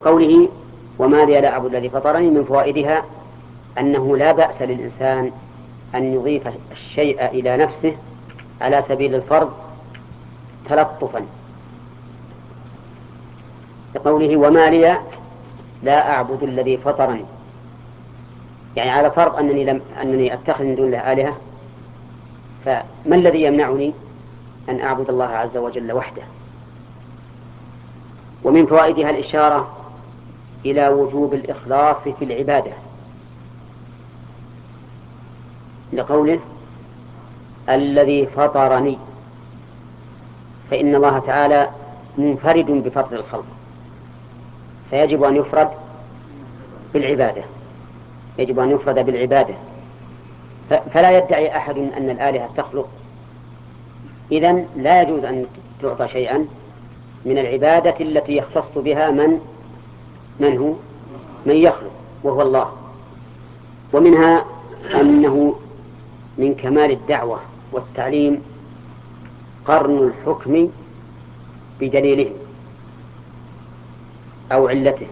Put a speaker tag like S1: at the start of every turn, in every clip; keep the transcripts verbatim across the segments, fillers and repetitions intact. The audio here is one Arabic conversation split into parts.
S1: قوله وما لي لا أعبد الذي فطرني من فوائدها أنه لا بأس للإنسان أن يضيف الشيء إلى نفسه على سبيل الفرض تلطفا، لقوله وما لي لا أعبد الذي فطرني، يعني على فرض أنني, لم أنني أتخذ من دون الله آلهة، فما الذي يمنعني أن أعبد الله عز وجل وحده؟ ومن فوائدها الإشارة إلى وجوب الإخلاص في العبادة، لقوله الذي فطرني، فإن الله تعالى منفرد بفطر الخلق، فيجب أن يفرد بالعبادة يجب أن يفرد بالعبادة فلا يدعي أحد أن الآلهة تخلق، إذن لا يجوز أن تعطى شيئا من العبادة التي يختص بها من من هو من يخلق وهو الله. ومنها أنه من كمال الدعوة والتعليم قرن الحكم بدليله أو علته،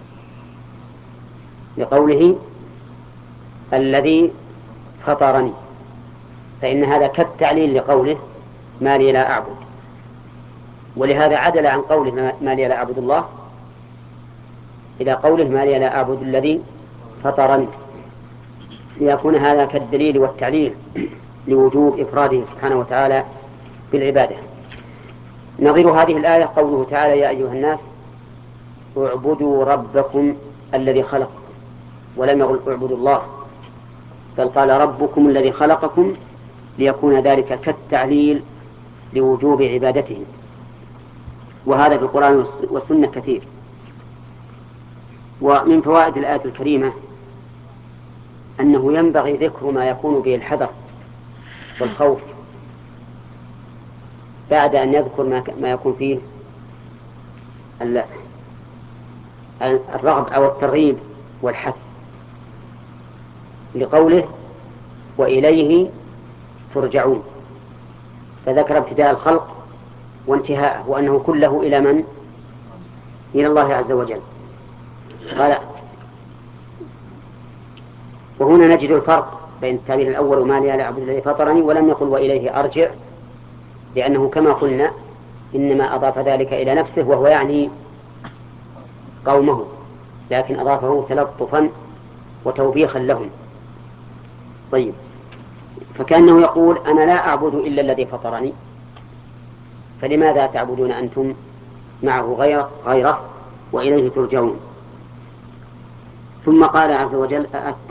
S1: لقوله الذي فطرني، فإن هذا كالتعليل لقوله ما لي لا أعبد، ولهذا عدل عن قوله ما لي لا أعبد الله إلى قوله ما لي لا أعبد الذي فطرني، ليكون هذا كالدليل والتعليل لوجوب إفراده سبحانه وتعالى بالعبادة. نظير هذه الآية قوله تعالى يا أيها الناس اعبدوا ربكم الذي خلقكم، ولم يقل اعبدوا الله، بل قال ربكم الذي خلقكم، ليكون ذلك كالتعليل لوجوب عبادته، وهذا في القرآن والسنة كثير. ومن فوائد الآية الكريمة أنه ينبغي ذكر ما يكون به الحذر والخوف بعد أن يذكر ما يكون فيه الرغب أو الترغيب والحث، لقوله وإليه ترجعون، فذكر ابتداء الخلق وانتهاءه وأنه كله إلى من؟ إلى الله عز وجل. قال وهنا نجد الفرق بين التعبير الأول وما لي لا أعبد الذي فطرني، ولم يقل وإليه أرجع، لأنه كما قلنا إنما أضاف ذلك إلى نفسه وهو يعني قومه، لكن أضافه تلطفا وتوبيخا لهم. طيب، فكأنه يقول أنا لا أعبد إلا الذي فطرني، فلماذا تعبدون أنتم معه غير غيره وإليه ترجعون؟ ثم قال عز وجل